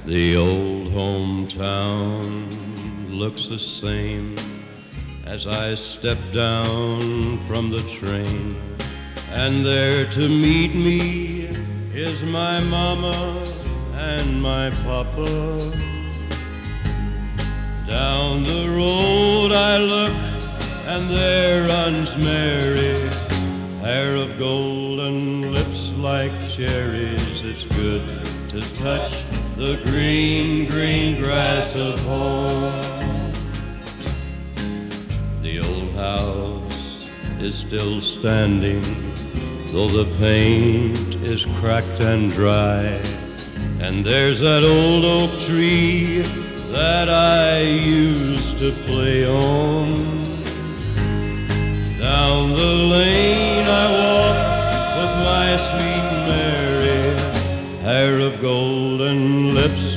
The old hometown looks the same as I step down from the train, and there to meet me is my mama and my papa. Down the road I look, and there runs Mary, hair of golden, lips like cherries. It's good to touch the green, green grass of home. The old house is still standing, though the paint is cracked and dry. And there's that old oak tree that I used to play on. Down the lane I